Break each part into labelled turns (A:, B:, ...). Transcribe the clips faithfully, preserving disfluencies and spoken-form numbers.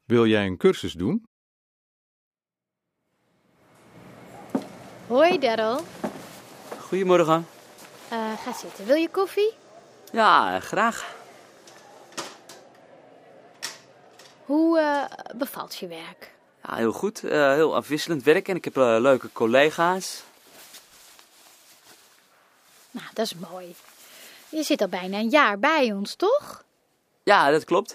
A: Wil jij een cursus doen?
B: Hoi Daryl.
C: Goedemorgen.
B: Uh, ga zitten. Wil je koffie?
C: Ja, graag.
B: Hoe uh, bevalt je werk?
C: Ja, heel goed. Uh, heel afwisselend werk en ik heb uh, leuke collega's.
B: Nou, dat is mooi. Je zit al bijna een jaar bij ons, toch?
C: Ja, dat klopt.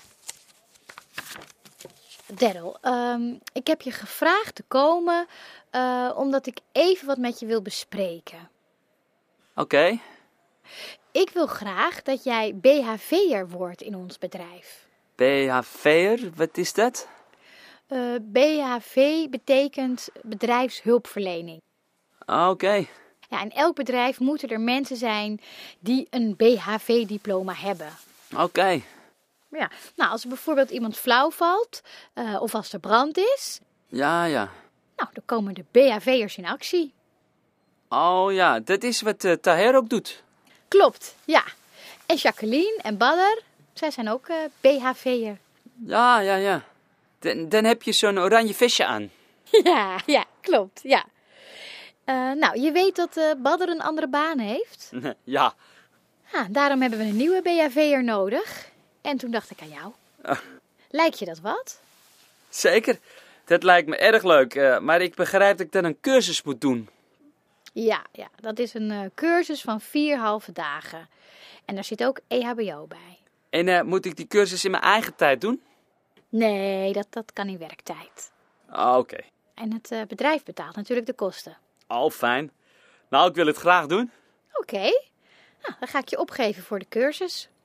B: Daryl, um, ik heb je gevraagd te komen uh, omdat ik even wat met je wil bespreken.
C: Oké. Okay.
B: Ik wil graag dat jij B H V'er wordt in ons bedrijf.
C: B H V'er? Wat is dat?
B: Uh, B H V betekent bedrijfshulpverlening.
C: Oké. Okay.
B: Ja, in elk bedrijf moeten er mensen zijn die een B H V-diploma hebben.
C: Oké. Okay.
B: Ja, nou, als er bijvoorbeeld iemand flauw valt, uh, of als er brand is.
C: Ja, ja.
B: Nou, dan komen de B H V'ers in actie.
C: Oh ja, dat is wat uh, Taher ook doet.
B: Klopt, ja. En Jacqueline en Badr, zij zijn ook uh, B H V'er.
C: Ja, ja, ja. Dan, dan heb je zo'n oranje vestje aan.
B: Ja, ja, klopt, ja. Uh, nou, je weet dat uh, Badr een andere baan heeft?
C: Ja.
B: Ja. Daarom hebben we een nieuwe B H V'er nodig. En toen dacht ik aan jou. Uh. Lijkt je dat wat?
C: Zeker. Dat lijkt me erg leuk. Uh, maar ik begrijp dat ik dan een cursus moet doen.
B: Ja, ja, dat is een uh, cursus van vier halve dagen. En daar zit ook E H B O bij.
C: En uh, moet ik die cursus in mijn eigen tijd doen?
B: Nee, dat, dat kan in werktijd.
C: Ah, oké. Okay.
B: En het uh, bedrijf betaalt natuurlijk de kosten.
C: Al fijn. Nou, ik wil het graag doen.
B: Oké. Okay. Nou, dan ga ik je opgeven voor de cursus.